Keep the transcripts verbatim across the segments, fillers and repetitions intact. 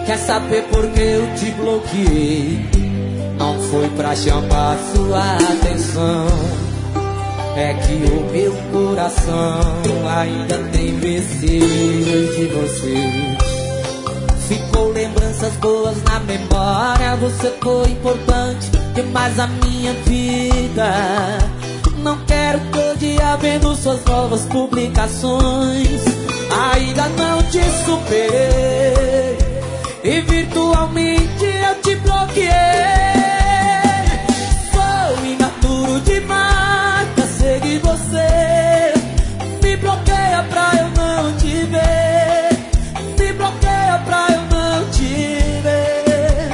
Quer saber por que eu te bloqueei? Não foi pra chamar sua atenção, é que o meu coração ainda tem vestígios de você. Ficou lembranças boas na memória, você foi importante demais a minha vida. Não quero todo dia vendo suas novas publicações. Ainda não te superei e virtualmente eu te bloqueei. Sou imaturo demais pra seguir você. Me bloqueia pra eu não te ver. Me bloqueia pra eu não te ver.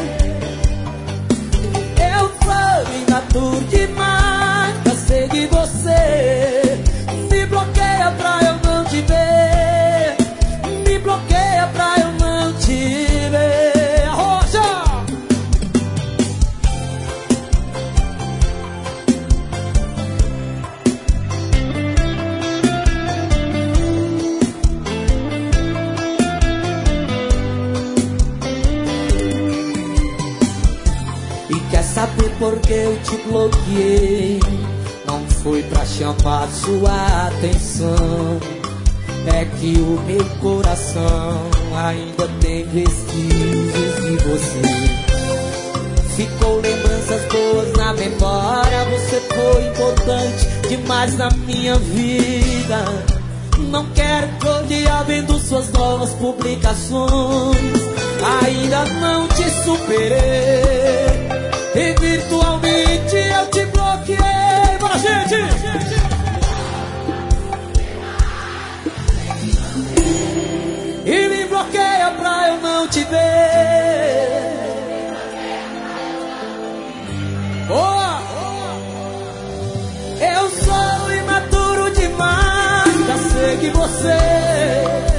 Eu sou imaturo demais pra seguir você. Me bloqueia pra eu não te ver. Me bloqueia pra eu não te ver. Rocha! E quer saber por que eu te bloqueei? Não foi pra chamar sua atenção, é que o meu coração ainda tem vestígios de você. Ficou lembranças boas na memória, você foi importante demais na minha vida. Não quero todo dia vendo suas novas publicações. Ainda não te superei e virtualmente eu te bloqueei. Bora, gente! E me bloqueia pra eu não te ver. Boa! Eu sou imaturo demais pra seguir você.